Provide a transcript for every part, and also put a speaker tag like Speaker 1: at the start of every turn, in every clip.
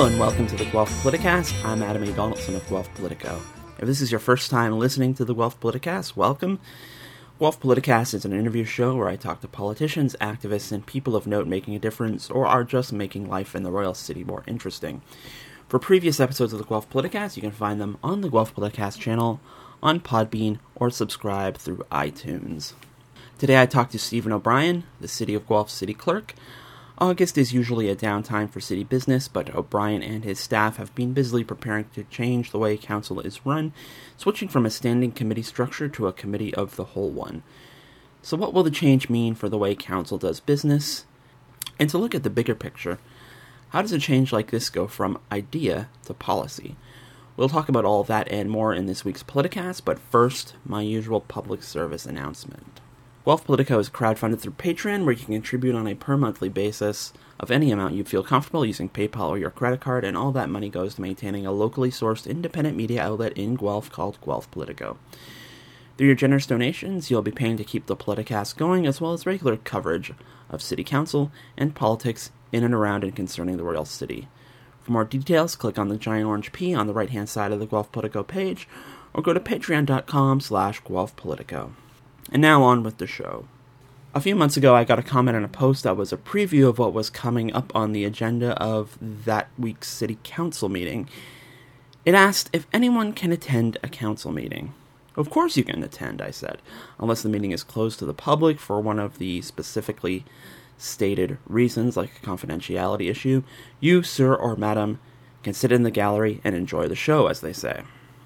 Speaker 1: Hello and welcome to the Guelph Politicast. I'm Adam A. Donaldson of Guelph Politico. If this is your first time listening to the Guelph Politicast, welcome. Guelph Politicast is an interview show where I talk to politicians, activists, and people of note making a difference or are just making life in the Royal City more interesting. For previous episodes of the Guelph Politicast, you can find them on the Guelph Politicast channel, on Podbean, or subscribe through iTunes. Today I talked to Stephen O'Brien, the City of Guelph City Clerk. August is usually a downtime for city business, but O'Brien and his staff have been busily preparing to change the way council is run, switching from a standing committee structure to a committee of the whole one. So what will the change mean for the way council does business? And to look at the bigger picture, how does a change like this go from idea to policy? We'll talk about all of that and more in this week's Politicast, but first, my usual public service announcement. Guelph Politico is crowdfunded through Patreon, where you can contribute on a per-monthly basis of any amount you feel comfortable using PayPal or your credit card, and all that money goes to maintaining a locally sourced independent media outlet in Guelph called Guelph Politico. Through your generous donations, you'll be paying to keep the Politicast going, as well as regular coverage of City Council and politics in and around and concerning the Royal City. For more details, click on the giant orange P on the right-hand side of the Guelph Politico page, or go to patreon.com/GuelphPolitico. And now on with the show. A few months ago, I got a comment on a post that was a preview of what was coming up on the agenda of that week's City Council meeting. It asked if anyone can attend a council meeting. Of course you can attend, I said, unless the meeting is closed to the public for one of the specifically stated reasons, like a confidentiality issue. You, sir or madam, can sit in the gallery and enjoy the show, as they say.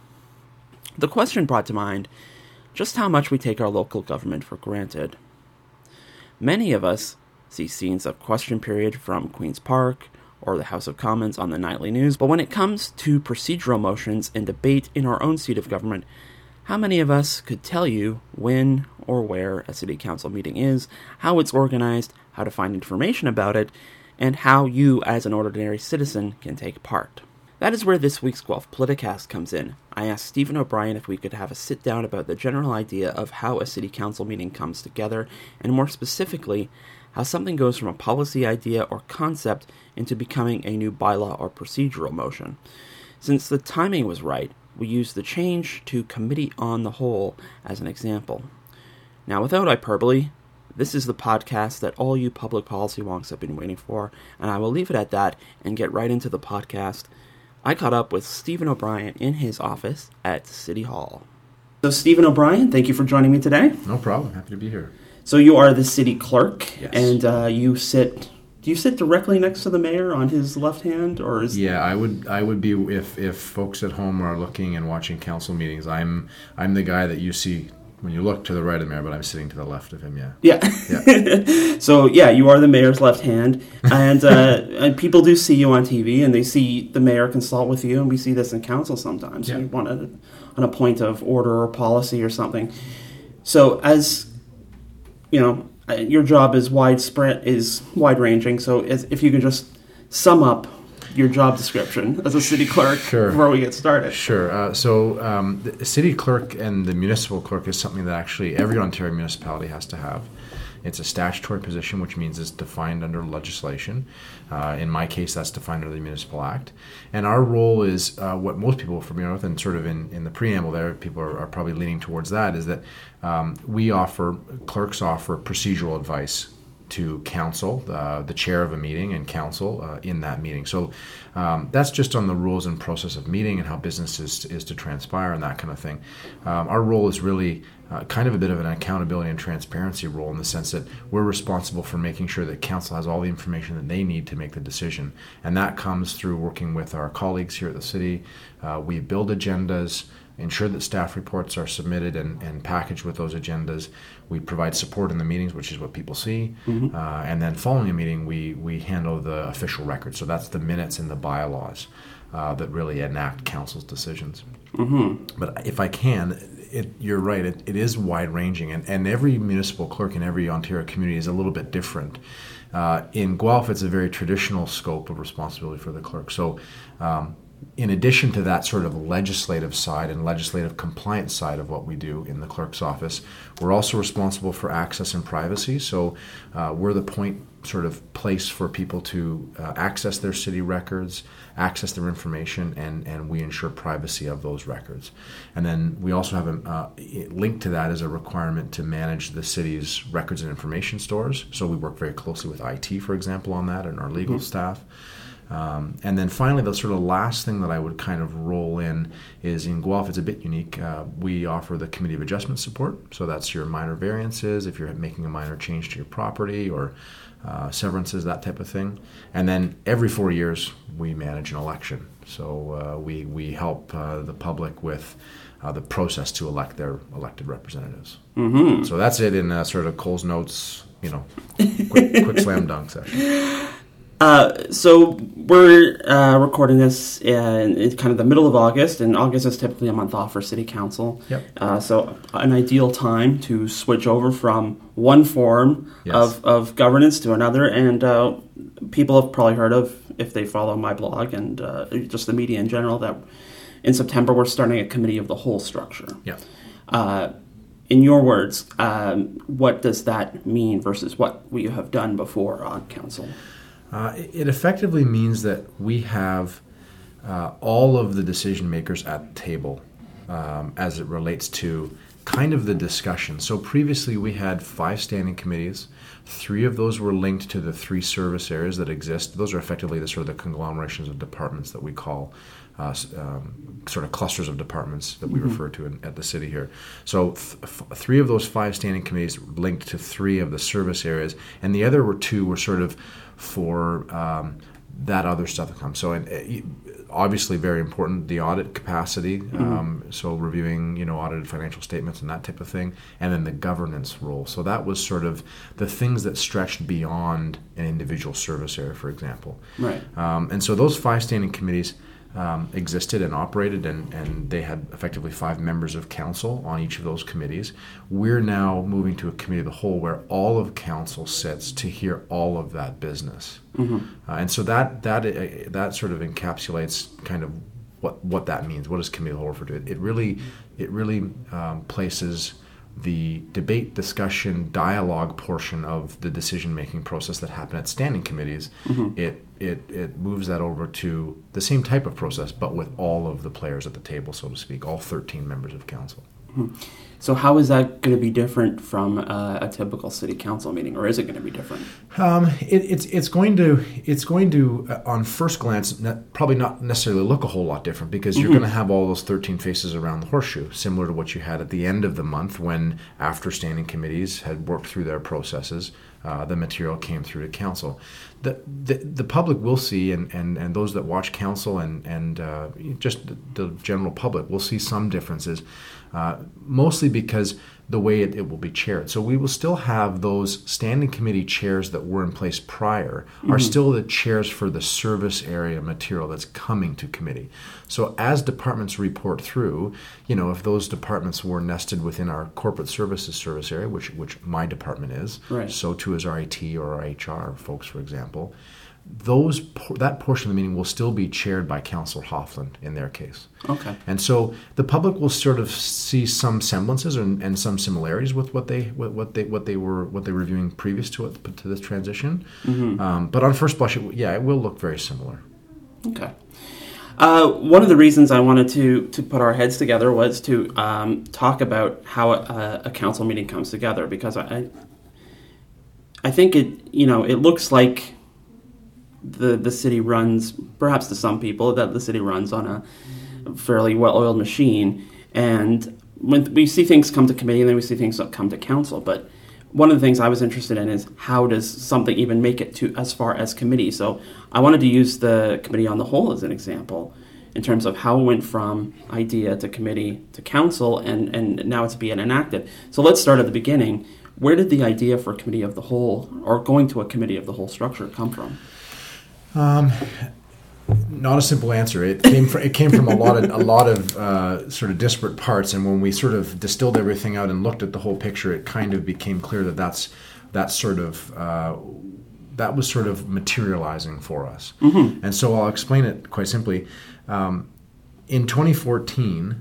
Speaker 1: The question brought to mind just how much we take our local government for granted. Many of us see scenes of Question Period from Queen's Park or the House of Commons on the nightly news, but when it comes to procedural motions and debate in our own seat of government, how many of us could tell you when or where a city council meeting is, how it's organized, how to find information about it, and how you, as an ordinary citizen, can take part? That is where this week's Guelph Politicast comes in. I asked Stephen O'Brien if we could have a sit-down about the general idea of how a city council meeting comes together, and more specifically, how something goes from a policy idea or concept into becoming a new bylaw or procedural motion. Since the timing was right, we used the change to Committee on the Whole as an example. Now, without hyperbole, this is the podcast that all you public policy wonks have been waiting for, and I will leave it at that and get right into the podcast. I caught up with Stephen O'Brien in his office at City Hall. So, Stephen O'Brien, thank you for joining me today.
Speaker 2: No problem. Happy to be here.
Speaker 1: So, you are the city clerk,
Speaker 2: yes.
Speaker 1: And do you sit directly next to the mayor on his left hand, or is...
Speaker 2: Yeah, I would be, if folks at home are looking and watching council meetings, I'm the guy that you see when you look to the right of the mayor, but I'm sitting to the left of him, yeah.
Speaker 1: Yeah. So, yeah, you are the mayor's left hand, and and people do see you on TV, and they see the mayor consult with you, and we see this in council sometimes.
Speaker 2: Yeah.
Speaker 1: You want on a point of order or policy or something. So, as, you know, your job is wide-ranging, so if you could just sum up your job description as a city clerk before we get started.
Speaker 2: Sure. The city clerk and the municipal clerk is something that actually every Ontario municipality has to have. It's a statutory position, which means it's defined under legislation. In my case, that's defined under the Municipal Act. And our role is what most people are familiar with, and sort of in the preamble there, people are probably leaning towards that, is that clerks offer procedural advice to council, the chair of a meeting, and council in that meeting. So that's just on the rules and process of meeting and how business is to transpire and that kind of thing. Our role is really kind of a bit of an accountability and transparency role, in the sense that we're responsible for making sure that council has all the information that they need to make the decision. And that comes through working with our colleagues here at the city. We build agendas, ensure that staff reports are submitted and packaged with those agendas. We provide support in the meetings, which is what people see. Mm-hmm. And then following a meeting, we handle the official record. So that's the minutes and the bylaws that really enact council's decisions. Mm-hmm. But if I can, you're right, it is wide-ranging. And every municipal clerk in every Ontario community is a little bit different. In Guelph, it's a very traditional scope of responsibility for the clerk. So in addition to that sort of legislative side and legislative compliance side of what we do in the clerk's office, we're also responsible for access and privacy. So we're the point sort of place for people to access their city records, access their information, and we ensure privacy of those records. And then we also have a linked to that is a requirement to manage the city's records and information stores. So we work very closely with IT, for example, on that, and our legal staff. And then finally, the sort of last thing that I would kind of roll in is in Guelph, it's a bit unique. We offer the Committee of Adjustment support. So that's your minor variances, if you're making a minor change to your property, or severances, that type of thing. And then every 4 years, we manage an election. So we help the public with the process to elect their elected representatives. Mm-hmm. So that's it in sort of Cole's Notes, quick slam dunk session.
Speaker 1: So we're recording this in kind of the middle of August, and August is typically a month off for City Council.
Speaker 2: Yep.
Speaker 1: So an ideal time to switch over from one form of governance to another. And people have probably heard of, if they follow my blog and just the media in general, that in September we're starting a committee of the whole structure.
Speaker 2: Yeah.
Speaker 1: In your words, what does that mean versus what we have done before on council?
Speaker 2: It effectively means that we have all of the decision makers at the table as it relates to kind of the discussion. So previously we had 5 standing committees. 3 of those were linked to the 3 service areas that exist. Those are effectively the sort of the conglomerations of departments that we call sort of clusters of departments that we refer to at the city here. So 3 of those 5 standing committees linked to 3 of the service areas, and the other 2 were sort of for that other stuff that comes. So obviously very important, the audit capacity, so reviewing audited financial statements and that type of thing, and then the governance role. So that was sort of the things that stretched beyond an individual service area, for example.
Speaker 1: Right.
Speaker 2: And so those 5 standing committees existed and operated, and they had effectively 5 members of council on each of those committees. We're now moving to a committee of the whole where all of council sits to hear all of that business. And so that sort of encapsulates kind of what that means. What does committee of the whole refer to? It really places the debate, discussion, dialogue portion of the decision-making process that happened at standing committees. It moves that over to the same type of process, but with all of the players at the table, so to speak, all 13 members of council.
Speaker 1: So how is that going to be different from a typical city council meeting, or is it going to be different?
Speaker 2: It's going to on first glance probably not necessarily look a whole lot different, because you're going to have all those 13 faces around the horseshoe, similar to what you had at the end of the month when, after standing committees had worked through their processes, the material came through to council. The public will see, and those that watch council and just the general public will see some differences, mostly because the way it will be chaired. So we will still have those standing committee chairs that were in place prior are still the chairs for the service area material that's coming to committee. So as departments report through, if those departments were nested within our corporate services service area, which my department is,
Speaker 1: right.
Speaker 2: So too is our IT or our HR folks, for example. That portion of the meeting will still be chaired by Councillor Hoffland in their case.
Speaker 1: Okay.
Speaker 2: And so the public will sort of see some semblances and some similarities with what they were reviewing previous to this transition. But on first blush, it will look very similar.
Speaker 1: Okay. One of the reasons I wanted to put our heads together was to talk about how a council meeting comes together, because I think it looks like the city runs, perhaps to some people, that the city runs on a fairly well-oiled machine, and when we see things come to committee and then we see things come to council, but one of the things I was interested in is how does something even make it to as far as committee? So I wanted to use the committee on the whole as an example in terms of how it went from idea to committee to council, and now it's being enacted. So let's start at the beginning. Where did the idea for committee of the whole, or going to a committee of the whole structure, come from?
Speaker 2: Not a simple answer. It came from a lot of sort of disparate parts, and when we sort of distilled everything out and looked at the whole picture, it kind of became clear that that's sort of that was sort of materializing for us. And so I'll explain it quite simply. In 2014,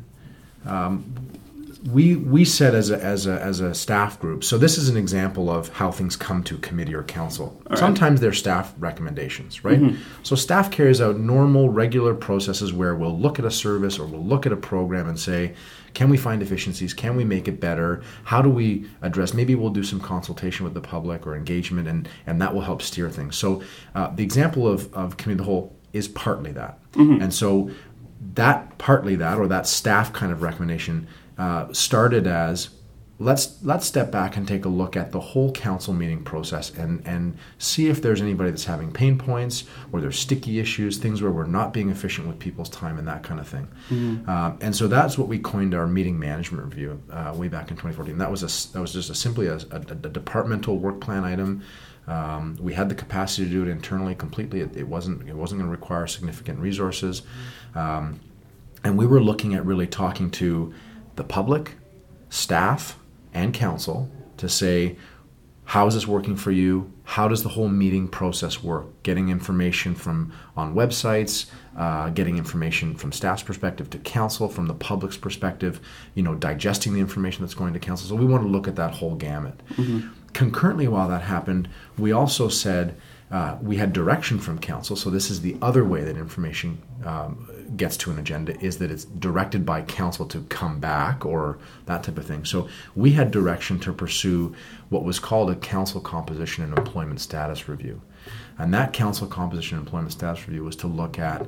Speaker 2: we said as a staff group, so this is an example of how things come to committee or council. Right. Sometimes they're staff recommendations, right? So staff carries out normal, regular processes where we'll look at a service or we'll look at a program and say, can we find efficiencies? Can we make it better? How do we address? Maybe we'll do some consultation with the public or engagement, and that will help steer things. So the example of Committee of the Whole is partly that. And so that staff kind of recommendation started as, let's step back and take a look at the whole council meeting process and see if there's anybody that's having pain points or there's sticky issues, things where we're not being efficient with people's time and that kind of thing. And so that's what we coined our meeting management review way back in 2014. That was just simply a departmental work plan item. We had the capacity to do it internally completely. It wasn't going to require significant resources. And we were looking at really talking to the public, staff, and council to say, how is this working for you? How does the whole meeting process work? Getting information on websites, getting information from staff's perspective to council, from the public's perspective, digesting the information that's going to council. So we want to look at that whole gamut. Concurrently, while that happened, we also said we had direction from council. So this is the other way that information gets to an agenda, is that it's directed by council to come back or that type of thing. So we had direction to pursue what was called a council composition and employment status review. And that council composition and employment status review was to look at,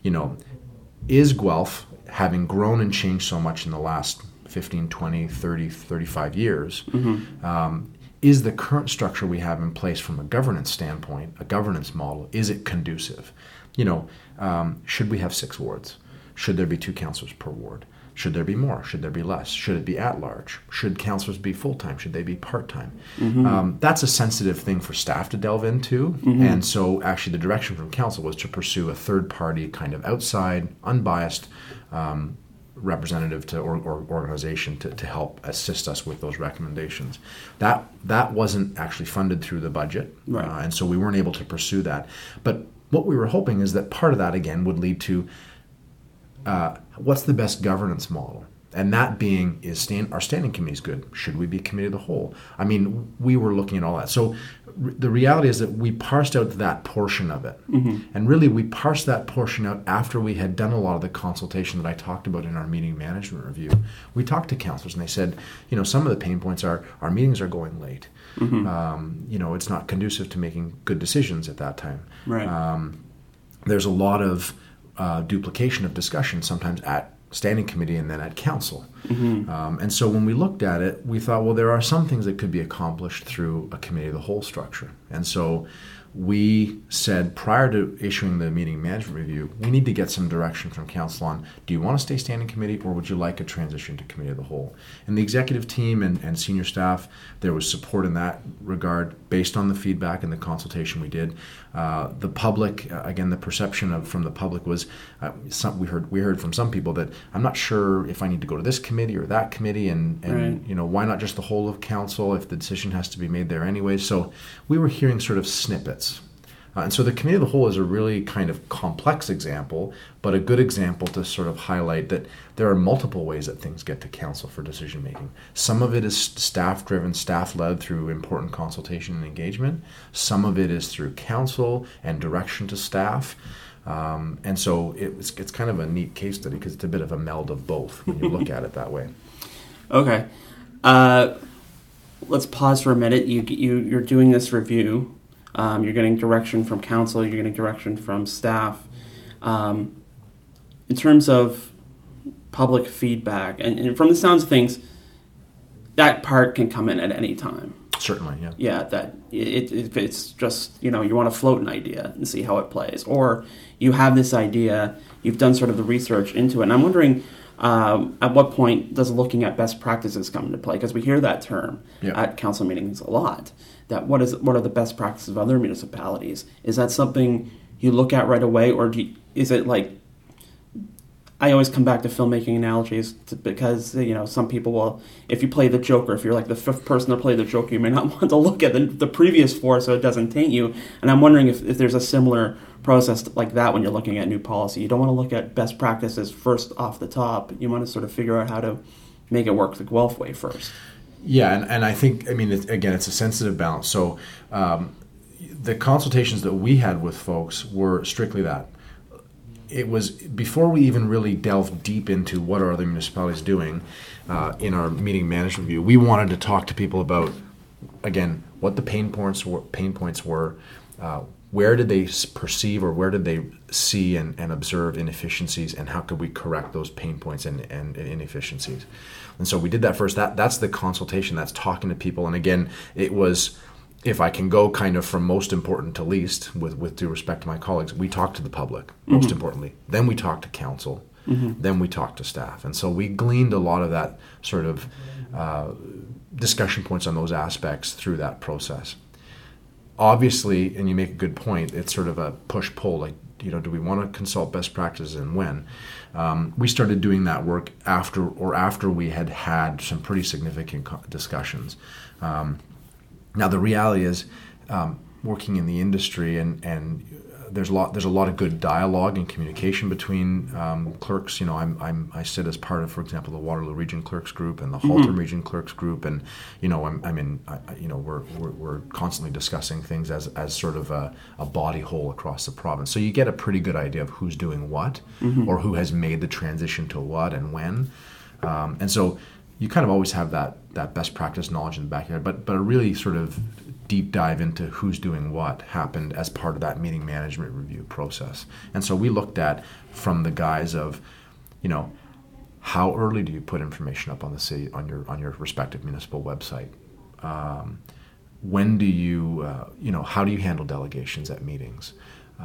Speaker 2: is Guelph, having grown and changed so much in the last 15, 20, 30, 35 years, is the current structure we have in place from a governance standpoint, a governance model, is it conducive? Should we have 6 wards? Should there be 2 councillors per ward? Should there be more? Should there be less? Should it be at large? Should councillors be full-time? Should they be part-time? That's a sensitive thing for staff to delve into. And so actually the direction from council was to pursue a third-party kind of outside, unbiased representative or organization to help assist us with those recommendations. That wasn't actually funded through the budget, right. And so we weren't able to pursue that. But what we were hoping is that part of that, again, would lead to what's the best governance model? And that being, our standing committee is good. Should we be committee of the whole? I mean, we were looking at all that. So the reality is that we parsed out that portion of it. And really, we parsed that portion out after we had done a lot of the consultation that I talked about in our meeting management review. We talked to councillors and they said, some of the pain points are our meetings are going late. It's not conducive to making good decisions at that time.
Speaker 1: Right.
Speaker 2: There's a lot of duplication of discussion, sometimes at standing committee and then at council. And so when we looked at it, we thought, well, there are some things that could be accomplished through a committee of the whole structure. And so we said, prior to issuing the meeting management review, we need to get some direction from council on, do you want to stay standing committee or would you like a transition to committee of the whole? And the executive team and senior staff, there was support in that regard based on the feedback and the consultation we did. The public, again, the perception from the public was, we heard from some people that I'm not sure if I need to go to this committee or that committee, and right. Why not just the whole of council if the decision has to be made there anyway? So we were hearing sort of snippets. And so the committee of the whole is a really kind of complex example, but a good example to sort of highlight that there are multiple ways that things get to council for decision making. Some of it is staff-driven, staff-led through important consultation and engagement. Some of it is through council and direction to staff. And so it's kind of a neat case study because it's a bit of a meld of both when you look at it that way.
Speaker 1: Okay. Let's pause for a minute. You're doing this review. You're getting direction from council. You're getting direction from staff. In terms of public feedback, and from the sounds of things, that part can come in at any time.
Speaker 2: Certainly, yeah.
Speaker 1: Yeah, that if it's just, you want to float an idea and see how it plays. Or you have this idea, you've done sort of the research into it. And I'm wondering, at what point does looking at best practices come into play? Because we hear that term at council meetings a lot. That what are the best practices of other municipalities? Is that something you look at right away, or is it like I always come back to filmmaking analogies because, some people will, if you play the Joker, if you're like the fifth person to play the Joker, you may not want to look at the previous four so it doesn't taint you. And I'm wondering if there's a similar process like that when you're looking at new policy. You don't want to look at best practices first off the top. You want to sort of figure out how to make it work the Guelph way first.
Speaker 2: Yeah, and I think, it's a sensitive balance. So the consultations that we had with folks were strictly that. It was before we even really delved deep into what are other municipalities doing in our meeting management review. We wanted to talk to people about, again, what the pain points were, where did they perceive or where did they see and observe inefficiencies, and how could we correct those pain points and inefficiencies. And so we did that first. That's the consultation. That's talking to people. And again, it was, if I can go kind of from most important to least, with due respect to my colleagues, we talked to the public, most importantly. Then we talked to council. Then we talked to staff. And so we gleaned a lot of that sort of discussion points on those aspects through that process. Obviously, and you make a good point, it's sort of a push-pull, like, do we want to consult best practices and when? We started doing that work after we had some pretty significant discussions. Now the reality is, working in the industry and there's a lot of good dialogue and communication between clerks. I sit as part of, for example, the Waterloo Region Clerks Group and the Halton Region Clerks Group, and we're constantly discussing things as sort of a body whole across the province. So you get a pretty good idea of who's doing what, or who has made the transition to what and when, and so you kind of always have that best practice knowledge in the back of your head, but a really sort of deep dive into who's doing what happened as part of that meeting management review process. And so we looked at, from the guise of, how early do you put information up on the city, on your respective municipal website? When do you, how do you handle delegations at meetings?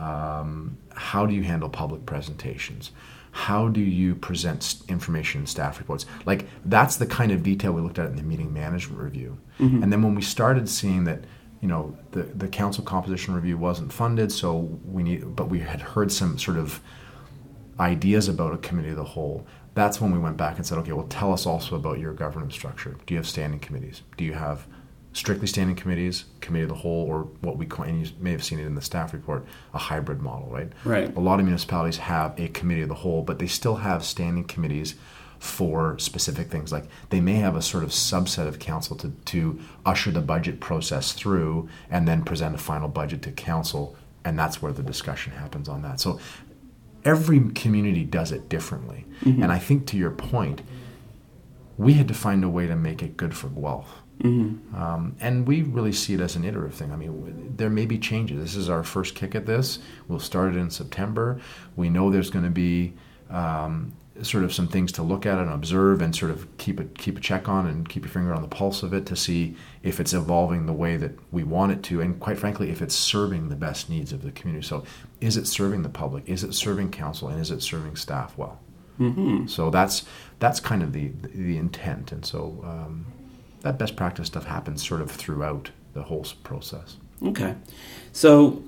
Speaker 2: How do you handle public presentations? How do you present information in staff reports? Like, that's the kind of detail we looked at in the meeting management review. And then when we started seeing that, the council composition review wasn't funded, but we had heard some sort of ideas about a committee of the whole. That's when we went back and said, okay, well, tell us also about your governance structure. Do you have standing committees? Do you have strictly standing committees, committee of the whole, or what we call, and you may have seen it in the staff report, a hybrid model, right?
Speaker 1: Right.
Speaker 2: A lot of municipalities have a committee of the whole, but they still have standing committees for specific things. Like, they may have a sort of subset of council to usher the budget process through and then present a final budget to council, and that's where the discussion happens on that. So every community does it differently. And I think, to your point, we had to find a way to make it good for Guelph. And we really see it as an iterative thing. I mean, there may be changes. This is our first kick at this. We'll start it in September. We know there's going to be sort of some things to look at and observe and sort of keep a check on and keep your finger on the pulse of it to see if it's evolving the way that we want it to, and quite frankly, if it's serving the best needs of the community. So is it serving the public? Is it serving council? And is it serving staff well? So that's kind of the intent. And so that best practice stuff happens sort of throughout the whole process.
Speaker 1: Okay. So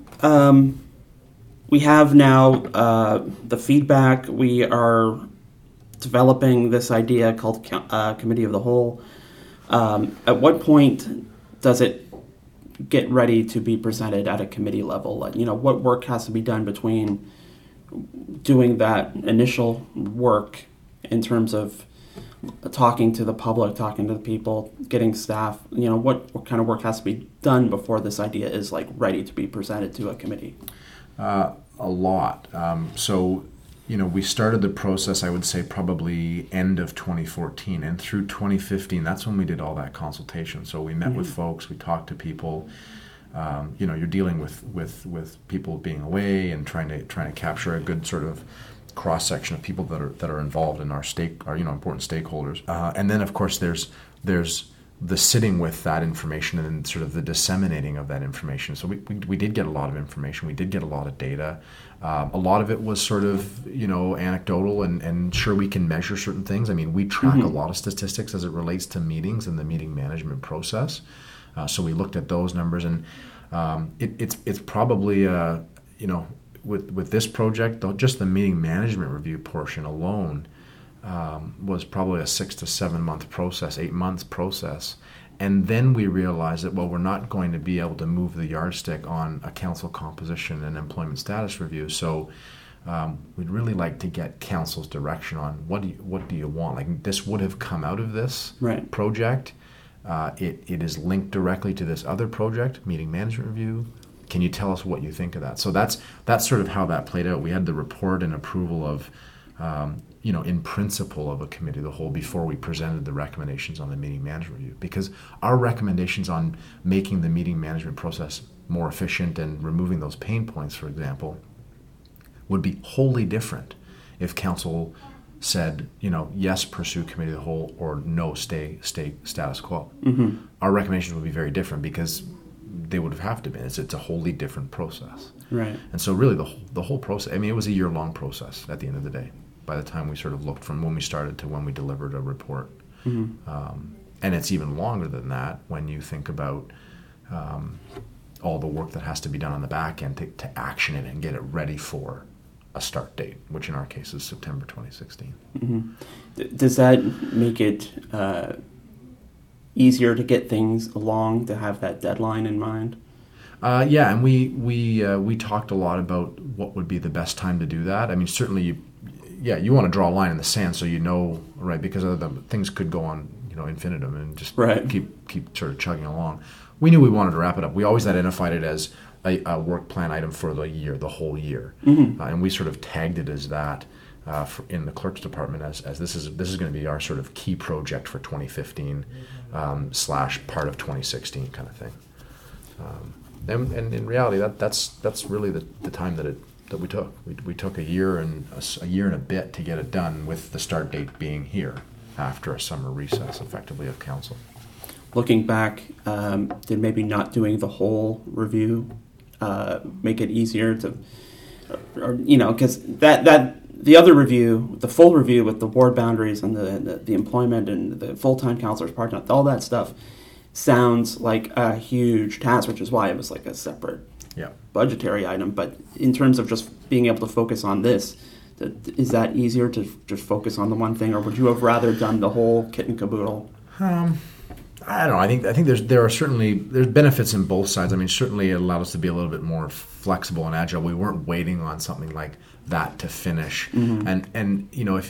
Speaker 1: we have now the feedback. We are developing this idea called Committee of the Whole. At what point does it get ready to be presented at a committee level? Like, what work has to be done between doing that initial work in terms of talking to the public, talking to the people, getting staff, what kind of work has to be done before this idea is like ready to be presented to a committee?
Speaker 2: A lot. So we started the process, I would say, probably end of 2014, and through 2015, that's when we did all that consultation. So we met with folks, we talked to people. You're dealing with people being away and trying to capture a good sort of cross section of people that are involved in our important stakeholders. And then, of course, there's the sitting with that information and then sort of the disseminating of that information. So we did get a lot of information. We did get a lot of data. A lot of it was sort of, anecdotal and sure, we can measure certain things. I mean, we track a lot of statistics as it relates to meetings and the meeting management process. So we looked at those numbers, and it's probably, with this project, just the meeting management review portion alone was probably a 6 to 7 month process, 8 months process. And then we realized that, well, we're not going to be able to move the yardstick on a council composition and employment status review. So we'd really like to get council's direction on what do you want? Like, this would have come out of this project. It is linked directly to this other project, meeting management review. Can you tell us what you think of that? So that's sort of how that played out. We had the report and approval of, in principle of a committee of the whole before we presented the recommendations on the meeting management review. Because our recommendations on making the meeting management process more efficient and removing those pain points, for example, would be wholly different if council said, yes, pursue committee of the whole, or no, stay status quo. Mm-hmm. Our recommendations would be very different because they would have to be. It's a wholly different process.
Speaker 1: Right.
Speaker 2: And so really the whole process, it was a year-long process at the end of the day, by the time we sort of looked from when we started to when we delivered a report. Mm-hmm. And it's even longer than that when you think about all the work that has to be done on the back end to action it and get it ready for a start date, which in our case is September 2016.
Speaker 1: Mm-hmm. Does that make it easier to get things along, to have that deadline in mind?
Speaker 2: Yeah, and we talked a lot about what would be the best time to do that. Certainly you want to draw a line in the sand so right, because other than things could go on, infinitum and just keep sort of chugging along. We knew we wanted to wrap it up. We always identified it as a work plan item for the whole year, mm-hmm. And we sort of tagged it as that in the clerk's department as this is going to be our sort of key project for 2015 / part of 2016 kind of thing. And in reality, that's really the time that we took. We took a year and a bit to get it done, with the start date being here after a summer recess, effectively, of council.
Speaker 1: Looking back, did maybe not doing the whole review make it easier to, because that the other review, the full review with the ward boundaries and the employment and the full-time counselors, part-time, all that stuff sounds like a huge task, which is why it was like a separate budgetary item. But in terms of just being able to focus on this, is that easier to just focus on the one thing, or would you have rather done the whole kit and caboodle?
Speaker 2: I don't know. I think there's benefits in both sides. Certainly it allowed us to be a little bit more flexible and agile. We weren't waiting on something like that to finish. Mm-hmm. And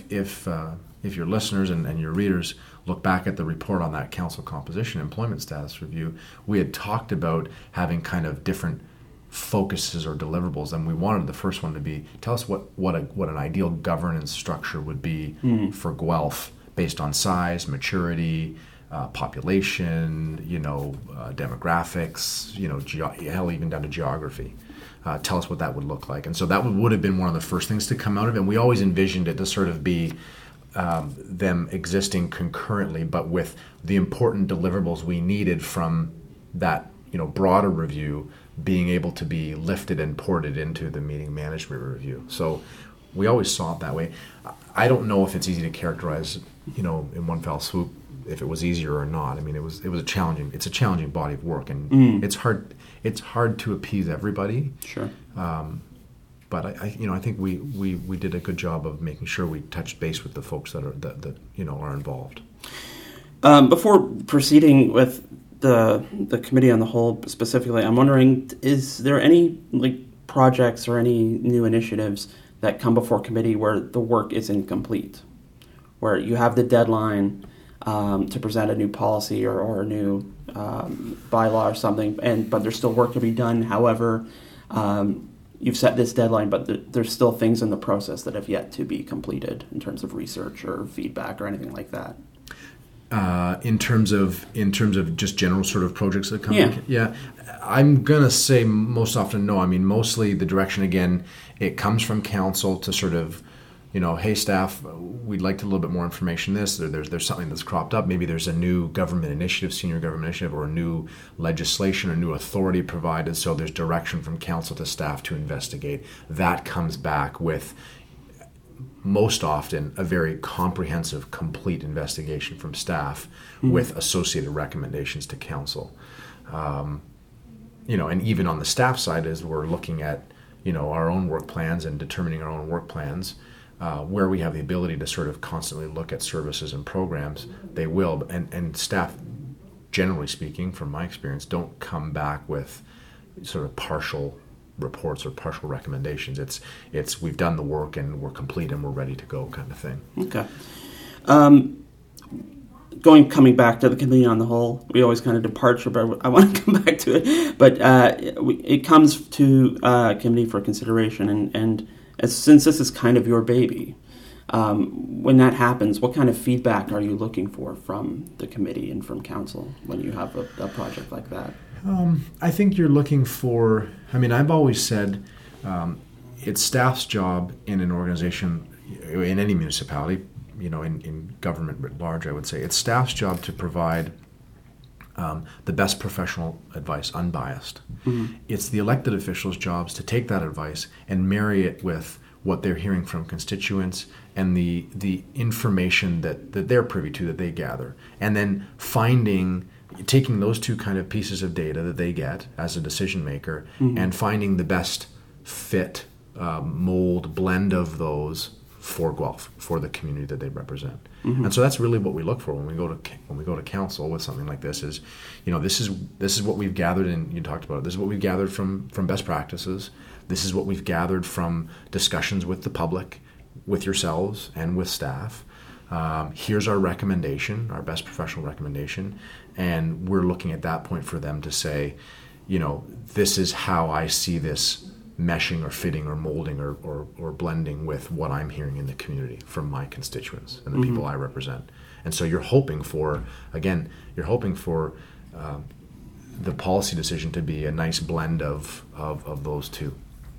Speaker 2: if your listeners and your readers look back at the report on that council composition employment status review, we had talked about having kind of different focuses or deliverables, and we wanted the first one to be, tell us what an ideal governance structure would be for Guelph based on size, maturity, population, demographics, hell, even down to geography. Tell us what that would look like. And so that would have been one of the first things to come out of it. And we always envisioned it to sort of be them existing concurrently, but with the important deliverables we needed from that, broader review being able to be lifted and ported into the meeting management review. So we always saw it that way. I don't know if it's easy to characterize, in one fell swoop, if it was easier or not. It's a challenging body of work, and it's hard to appease everybody.
Speaker 1: Sure.
Speaker 2: But I think we did a good job of making sure we touched base with the folks that are involved.
Speaker 1: Before proceeding with the committee on the whole specifically, I'm wondering, is there any projects or any new initiatives that come before committee where the work is incomplete, where you have the deadline to present a new policy or a new bylaw or something, but there's still work to be done. However, you've set this deadline, but there's still things in the process that have yet to be completed in terms of research or feedback or anything like that.
Speaker 2: In terms of just general sort of projects that come in? Yeah. I'm going to say most often no. Mostly the direction, again, it comes from council to sort of, hey, staff, we'd like a little bit more information on this. There's something that's cropped up. Maybe there's a new government initiative, senior government initiative, or a new legislation or new authority provided. So there's direction from council to staff to investigate. That comes back with, most often, a very comprehensive, complete investigation from staff with associated recommendations to council. And even on the staff side, as we're looking at our own work plans and determining our own work plans, where we have the ability to sort of constantly look at services and programs, they will. And staff, generally speaking, from my experience, don't come back with sort of partial reports or partial recommendations. It's we've done the work and we're complete and we're ready to go kind of thing.
Speaker 1: Okay. Coming back to the Committee on the Whole, we always kind of departure, but I want to come back to it. But it comes to committee for consideration, and since this is kind of your baby, when that happens, what kind of feedback are you looking for from the committee and from council when you have a project like that?
Speaker 2: I think you're looking for, I've always said it's staff's job in an organization, in any municipality, in government writ large, I would say, it's staff's job to provide the best professional advice, unbiased. Mm-hmm. It's the elected officials' jobs to take that advice and marry it with what they're hearing from constituents and the information that they're privy to, that they gather. And then taking those two kind of pieces of data that they get as a decision maker, mm-hmm. and finding the best fit, mold, blend of those for Guelph, for the community that they represent. Mm-hmm. And so that's really what we look for when we go to council with something like this is, this is what we've gathered, and you talked about it, this is what we've gathered from best practices. This is what we've gathered from discussions with the public, with yourselves, and with staff. Here's our recommendation, our best professional recommendation, and we're looking at that point for them to say, this is how I see this meshing or fitting or molding or blending with what I'm hearing in the community from my constituents and the mm-hmm. people I represent. And so you're hoping for the policy decision to be a nice blend of those two.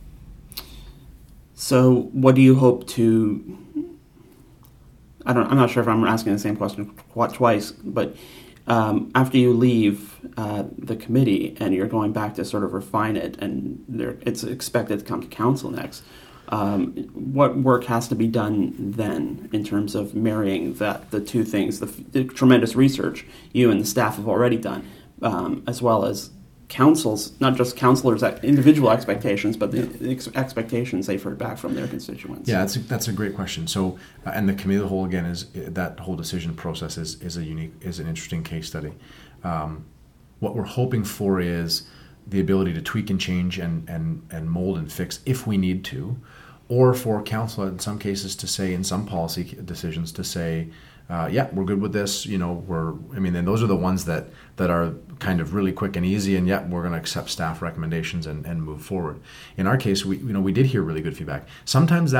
Speaker 1: So what do you hope to... I'm not sure if I'm asking the same question twice, but after you leave the committee and you're going back to sort of refine it, and it's expected to come to council next, what work has to be done then in terms of marrying the two things, the tremendous research you and the staff have already done, as well as councils, not just councillors' individual expectations, but the expectations they've heard back from their constituents?
Speaker 2: Yeah, that's a great question. So, and the committee of the whole, again, is that whole decision process is an interesting case study. What we're hoping for is the ability to tweak and change and mold and fix if we need to, or for council in some cases to say, in some policy decisions to say, we're good with this. And those are the ones that are kind of really quick and easy, and we're going to accept staff recommendations and move forward. In our case, we did hear really good feedback. Sometimes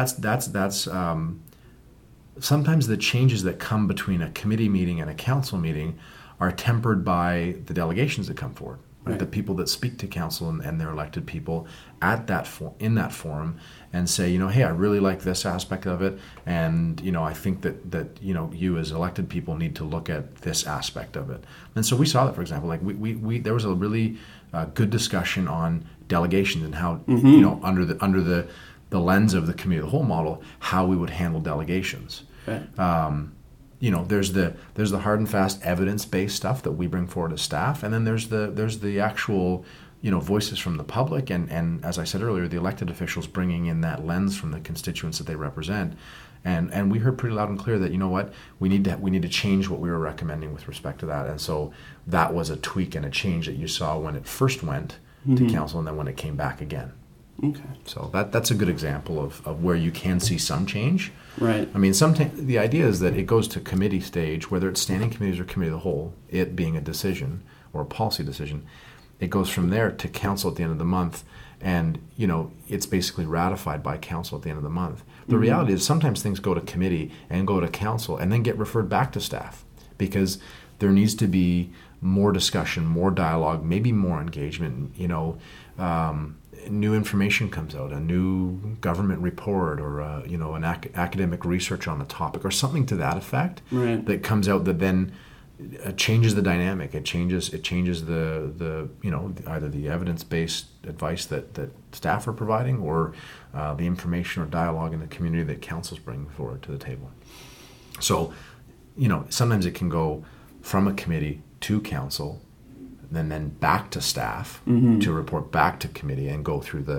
Speaker 2: sometimes the changes that come between a committee meeting and a council meeting are tempered by the delegations that come forward. Right. The people that speak to council and their elected people at in that forum and say, hey, I really like this aspect of it, and I think that you as elected people need to look at this aspect of it. And so we saw that, for example, like we there was a really good discussion on delegation and how mm-hmm. under the lens of the committee of the whole model, how we would handle delegations. Right. There's the hard and fast evidence-based stuff that we bring forward as staff, and then there's the actual voices from the public, and as I said earlier, the elected officials bringing in that lens from the constituents that they represent, and we heard pretty loud and clear that we need to change what we were recommending with respect to that, and so that was a tweak and a change that you saw when it first went mm-hmm. to council, and then when it came back again. Okay. So that's a good example of where you can see some change.
Speaker 1: Right.
Speaker 2: Sometimes the idea is that it goes to committee stage, whether it's standing committees or committee of the whole, it being a decision or a policy decision, it goes from there to council at the end of the month, and it's basically ratified by council at the end of the month. The mm-hmm. reality is sometimes things go to committee and go to council and then get referred back to staff because there needs to be more discussion, more dialogue, maybe more engagement. New information comes out, a new government report, or an academic research on a topic, or something to that effect, right. that comes out that then changes the dynamic. It changes the either the evidence-based advice that staff are providing, or the information or dialogue in the community that council's bringing forward to the table. So, sometimes it can go from a committee to council, and then back to staff mm-hmm. to report back to committee and go through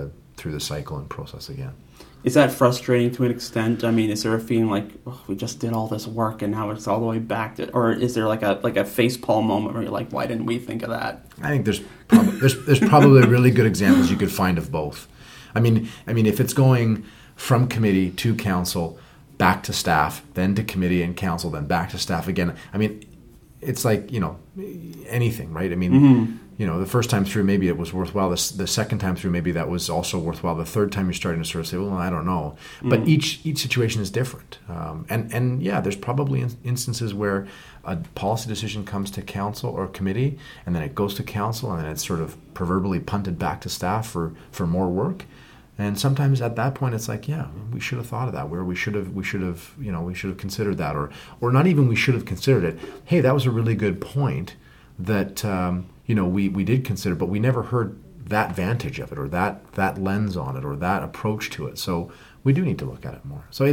Speaker 2: through the cycle and process again.
Speaker 1: Is that frustrating to an extent? I mean, is there a feeling like, oh, we just did all this work and now it's all the way back to, or is there like a facepalm moment where you're like, why didn't we think of that?
Speaker 2: I think there's probably really good examples you could find of both. I mean, if it's going from committee to council, back to staff, then to committee and council, then back to staff again. I mean, it's like, anything, right? I mean, the first time through, maybe it was worthwhile. The second time through, maybe that was also worthwhile. The third time, you're starting to sort of say, well, I don't know. But each situation is different. And yeah, there's probably instances where a policy decision comes to council or committee, and then it goes to council, and then it's sort of proverbially punted back to staff for more work. And sometimes at that point, it's like, yeah, we should have thought of that. Where we should have considered that, or not even we should have considered it. Hey, that was a really good point that we did consider, but we never heard that vantage of it, or that lens on it, or that approach to it. So we do need to look at it more. So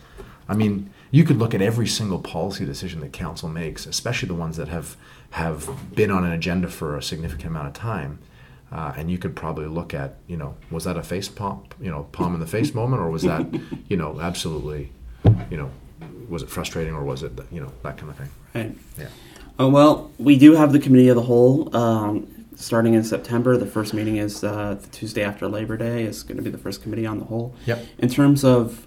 Speaker 2: you could look at every single policy decision that council makes, especially the ones that have been on an agenda for a significant amount of time. And you could probably look at, was that a face palm in the face moment, or was that, absolutely, was it frustrating, or was it, that kind of thing.
Speaker 1: Right.
Speaker 2: Yeah.
Speaker 1: Oh, well, we do have the Committee of the Whole starting in September. The first meeting is the Tuesday after Labor Day is going to be the first Committee on the Whole.
Speaker 2: Yep.
Speaker 1: In terms of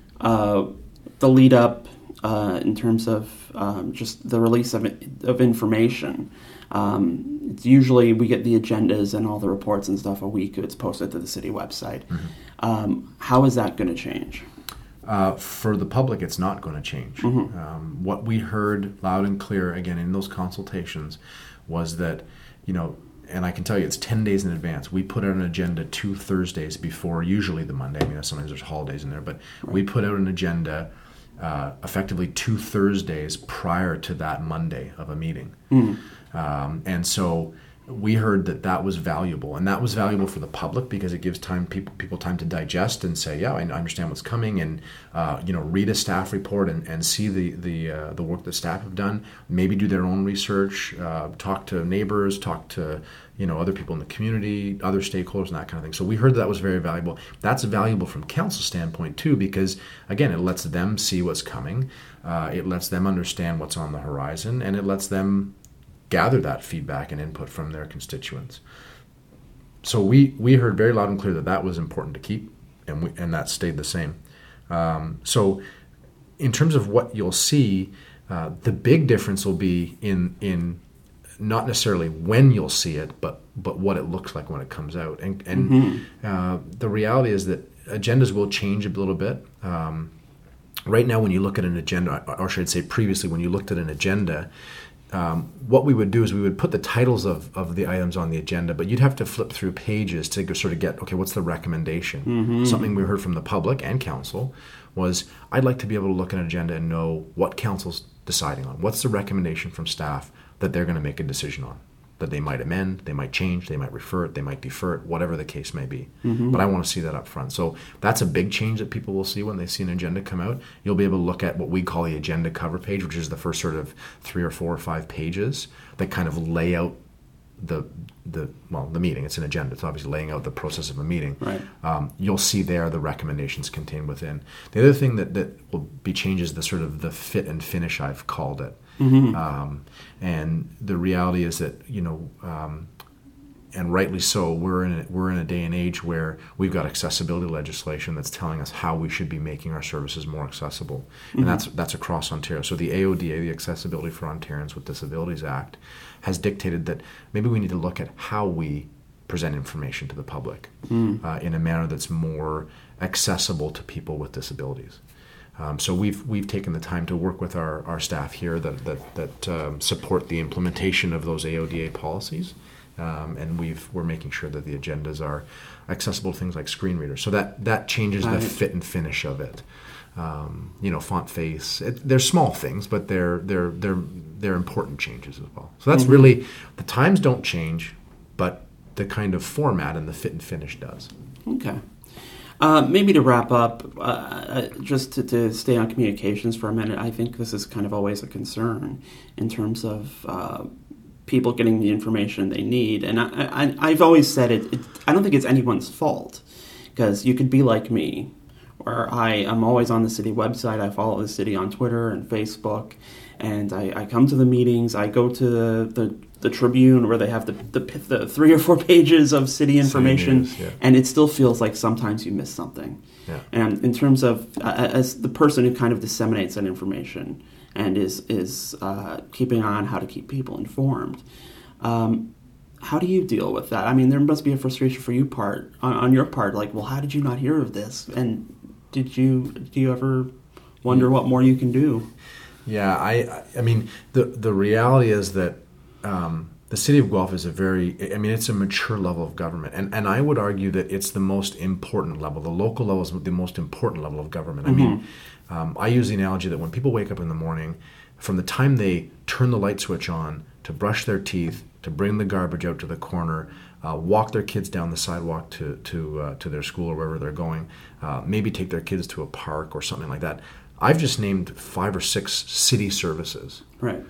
Speaker 1: the lead up, in terms of just the release of information, it's usually we get the agendas and all the reports and stuff a week. It's posted to the city website. Mm-hmm. How is that going to change?
Speaker 2: For the public, it's not going to change. Mm-hmm. What we heard loud and clear, again, in those consultations was that, and I can tell you it's 10 days in advance. We put out an agenda 2 Thursdays before, usually the Monday. Sometimes there's holidays in there, but right. We put out an agenda effectively 2 Thursdays prior to that Monday of a meeting. Mm-hmm. And so we heard that was valuable, and that was valuable for the public because it gives people time to digest and say, yeah, I understand what's coming, and read a staff report and see the work that staff have done. Maybe do their own research, talk to neighbors, talk to other people in the community, other stakeholders, and that kind of thing. So we heard that was very valuable. That's valuable from council standpoint too, because again, it lets them see what's coming, it lets them understand what's on the horizon, and it lets them gather that feedback and input from their constituents. So we heard very loud and clear that was important to keep, and that stayed the same. So in terms of what you'll see, the big difference will be in not necessarily when you'll see it, but what it looks like when it comes out. And mm-hmm. The reality is that agendas will change a little bit. Right now, when you look at an agenda, or should I say previously, when you looked at an agenda, what we would do is we would put the titles of the items on the agenda, but you'd have to flip through pages to sort of get, okay, what's the recommendation? Mm-hmm. Something we heard from the public and council was, I'd like to be able to look at an agenda and know what council's deciding on. What's the recommendation from staff that they're going to make a decision on? That they might amend, they might change, they might refer it, they might defer it, whatever the case may be. Mm-hmm. But I want to see that up front. So that's a big change that people will see when they see an agenda come out. You'll be able to look at what we call the agenda cover page, which is the first sort of 3 or 4 or 5 pages that kind of lay out the meeting. It's an agenda. It's obviously laying out the process of a meeting.
Speaker 1: Right.
Speaker 2: You'll see there the recommendations contained within. The other thing that will be changed is the sort of the fit and finish, I've called it. Mm-hmm. And the reality is that, and rightly so, we're in a day and age where we've got accessibility legislation that's telling us how we should be making our services more accessible, and mm-hmm. that's across Ontario. So the AODA, the Accessibility for Ontarians with Disabilities Act, has dictated that maybe we need to look at how we present information to the public in a manner that's more accessible to people with disabilities. So we've taken the time to work with our staff here that support the implementation of those AODA policies, and we're making sure that the agendas are accessible to things like screen readers. So that changes the fit and finish of it. Font face. They're small things, but they're important changes as well. So that's mm-hmm. really, the times don't change, but the kind of format and the fit and finish does.
Speaker 1: Okay. Maybe to wrap up, just to stay on communications for a minute, I think this is kind of always a concern in terms of people getting the information they need. And I've always said I don't think it's anyone's fault, Because you could be like me, where I am always on the city website, I follow the city on Twitter and Facebook, and I come to the meetings, I go to the Tribune where they have the 3 or 4 pages of city information,
Speaker 2: City news,
Speaker 1: and it still feels like sometimes you miss something.
Speaker 2: Yeah.
Speaker 1: And in terms of, as the person who kind of disseminates that information and is keeping on how to keep people informed, how do you deal with that? I mean, there must be a frustration for you on your part, like, well, how did you not hear of this? And do you ever wonder what more you can do?
Speaker 2: Yeah, I mean, the reality is that the city of Guelph is it's a mature level of government. And I would argue that it's the most important level. The local level is the most important level of government. I mean, I use the analogy that when people wake up in the morning, from the time they turn the light switch on to brush their teeth, to bring the garbage out to the corner, walk their kids down the sidewalk to their school or wherever they're going, maybe take their kids to a park or something like that. I've just named 5 or 6 city services.
Speaker 1: Right.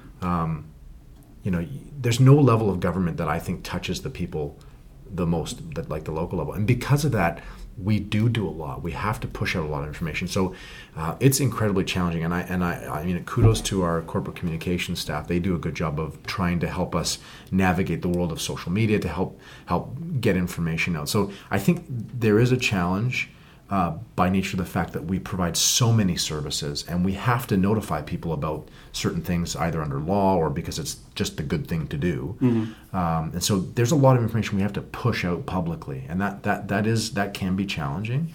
Speaker 2: There's no level of government that I think touches the people the most, like the local level. And because of that, we do a lot. We have to push out a lot of information. So it's incredibly challenging. And I mean, kudos to our corporate communications staff. They do a good job of trying to help us navigate the world of social media to help get information out. So I think there is a challenge by nature of the fact that we provide so many services, and we have to notify people about certain things either under law or because it's just the good thing to do. And so there's a lot of information we have to push out publicly, and that can be challenging.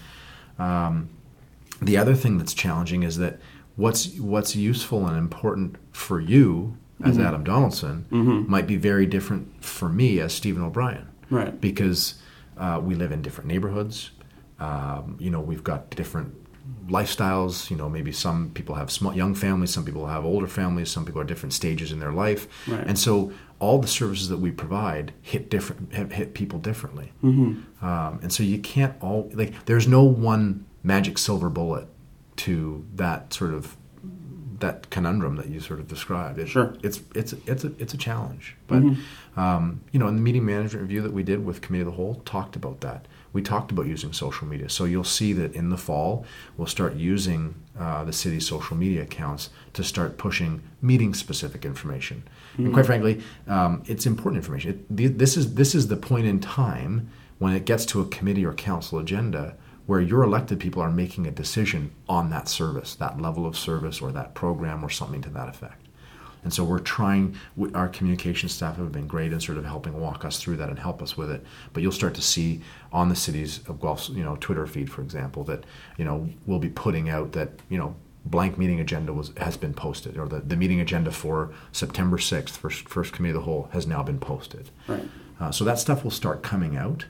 Speaker 2: The other thing that's challenging is that what's useful and important for you as Adam Donaldson might be very different for me as Stephen O'Brien.
Speaker 1: Right.
Speaker 2: Because we live in different neighborhoods. We've got different lifestyles. Maybe some people have young families, some people have older families, some people are different stages in their life.
Speaker 1: Right.
Speaker 2: And so all the services that we provide hit people differently. And so you can't there's no one magic silver bullet to that sort of that conundrum that you sort of described.
Speaker 1: Sure.
Speaker 2: It's a challenge. But in the meeting management review that we did with Committee of the Whole, talked about that. We talked about using social media. So you'll see that in the fall, we'll start using the city's social media accounts to start pushing meeting-specific information. And quite frankly, it's important information. This is the point in time when it gets to a committee or council agenda where your elected people are making a decision on that service, that level of service or that program or something to that effect. And so we're trying, our communication staff have been great in sort of helping walk us through that and help us with it. But you'll start to see on the cities of Guelph's, Twitter feed, for example, that, we'll be putting out that, blank meeting agenda has been posted, or the meeting agenda for September 6th, first Committee of the Whole, has now been posted.
Speaker 1: Right.
Speaker 2: So that stuff will start coming out.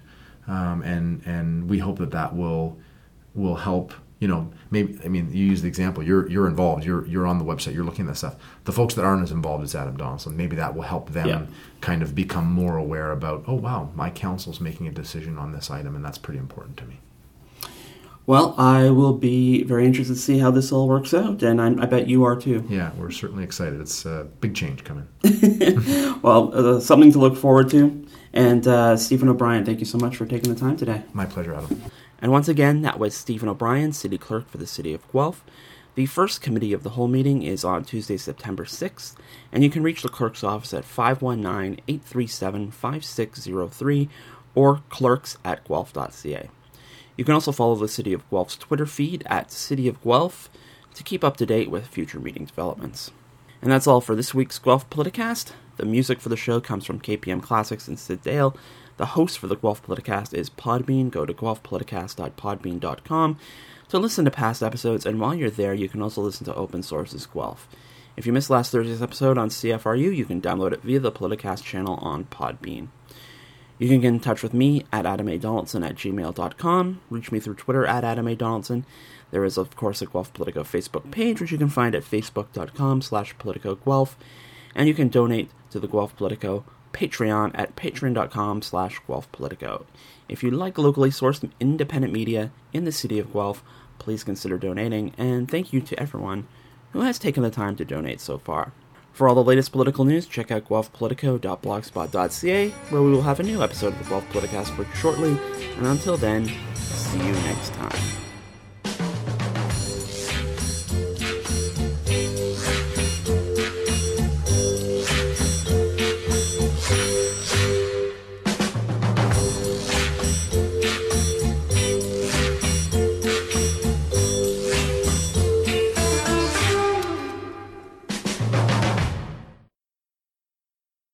Speaker 2: And we hope that will help. Maybe, I mean, you use the example, you're involved, you're on the website, you're looking at that stuff. The folks that aren't as involved as Adam Donaldson, maybe that will help them kind of become more aware about, oh wow, my council's making a decision on this item, and that's pretty important to me.
Speaker 1: Well, I will be very interested to see how this all works out, and I bet you are too.
Speaker 2: Yeah, we're certainly excited. It's a big change coming.
Speaker 1: Well, something to look forward to. And Stephen O'Brien, thank you so much for taking the time today.
Speaker 2: My pleasure, Adam.
Speaker 1: And once again, that was Stephen O'Brien, City Clerk for the City of Guelph. The first Committee of the Whole meeting is on Tuesday, September 6th, and you can reach the clerk's office at 519-837-5603 or clerks@guelph.ca. You can also follow the City of Guelph's Twitter feed at City of Guelph to keep up to date with future meeting developments. And that's all for this week's Guelph Politicast. The music for the show comes from KPM Classics in Sid Dale. The host for the Guelph Politicast is Podbean. Go to guelphpoliticast.podbean.com to listen to past episodes, and while you're there, you can also listen to Open Source's Guelph. If you missed last Thursday's episode on CFRU, you can download it via the Politicast channel on Podbean. You can get in touch with me at adamadonaldson@gmail.com. Reach me through Twitter at adamadonaldson. There is, of course, a Guelph Politico Facebook page, which you can find at facebook.com/politicoguelph. And you can donate to the Guelph Politico Patreon at patreon.com/Guelph Politico. If you like locally sourced independent media in the city of Guelph, please consider donating, and thank you to everyone who has taken the time to donate so far. For all the latest political news, check out guelphpolitico.blogspot.ca, where we will have a new episode of the Guelph Politicast for shortly, and until then, see you next time.